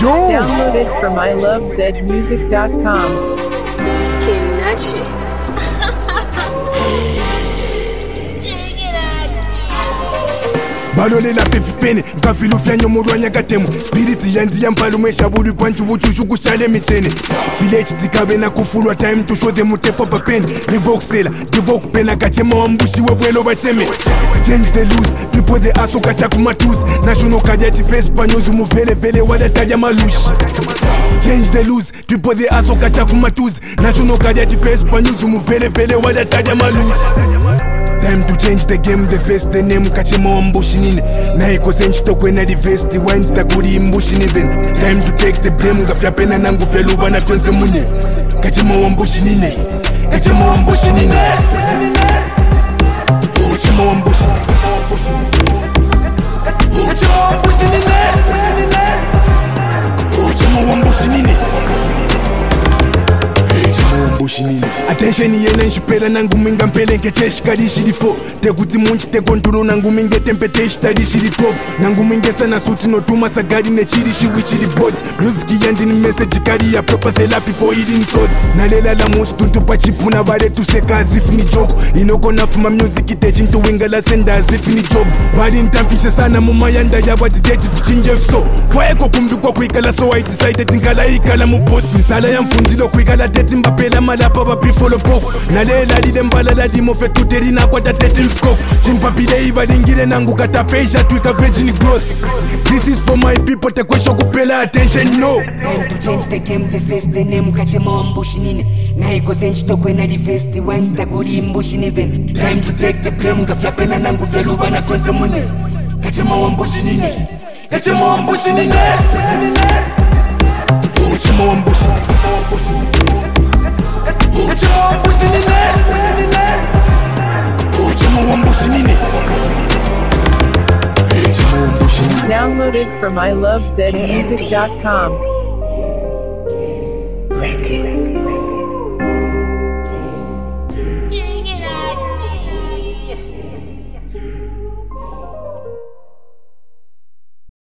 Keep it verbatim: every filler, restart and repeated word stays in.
Download it from I love zed music dot com. balolela fifipene nkafila ufyanyo mulwanya katemu spiriti yanzi yampala umesha buli panchu buchushu kushale mitene village tikabe na kufulwa time to show them utefo papeni revoke devoke pena kachema wambushi webwelo bacheme change the loose people the aso kacha kumatus national kajati face panyozu muvele vele wada taja malushi change the loose people the aso kacha kumatus national kajati face panyozu muvele vele wada taja malushi. Time to change the game, the face, the name, kachema wambushinine naiko senchito kwena di face, the wines takuri imbushini ben. Time to take the blame, gafya pena nangu feluba na fenze mune kachema wambushinine, kachema wambushinine kachema wambushinine kachema wambushinine kachema wambushinine attention yena nshipela nangu minga mpele nkeche shikadi shirifo tekuti munchi tekonturo nangu minge tempete shitadi shiritofu nangu minge sana suti notuma sagadi nechiri shiwi chiri bot music yandini message kari ya proper therapy for eating sauce nalela la mushi tutupa chipuna vale tuseka as if ni joke inoko nafuma music teaching to winga la senda as if ni job bali ntamfishe sana mumayanda yabwa titechi fichinje so kwaeko kumbikwa kuikala so I decided ngala ikala mupost misala ya mfunzilo kuikala teti mbapela malapa bapifolo poko nalela lile mbala la dimo fe tuterina kwa tateti mskoko chimpapile ibalingile nangu katapeisha tuika virgin growth. This is for my people tekwesho kupela attention no. Time to change the game, the face, the name kachema wambushinine naiko senchito kwena di face, the wines takuri imbushini ben. Time to take the blame, gafya pena nangu feluba na fenze mune kachema wambushinine kachema wambushinine kachema wambushinine Downloaded from I love zed music dot com. Records.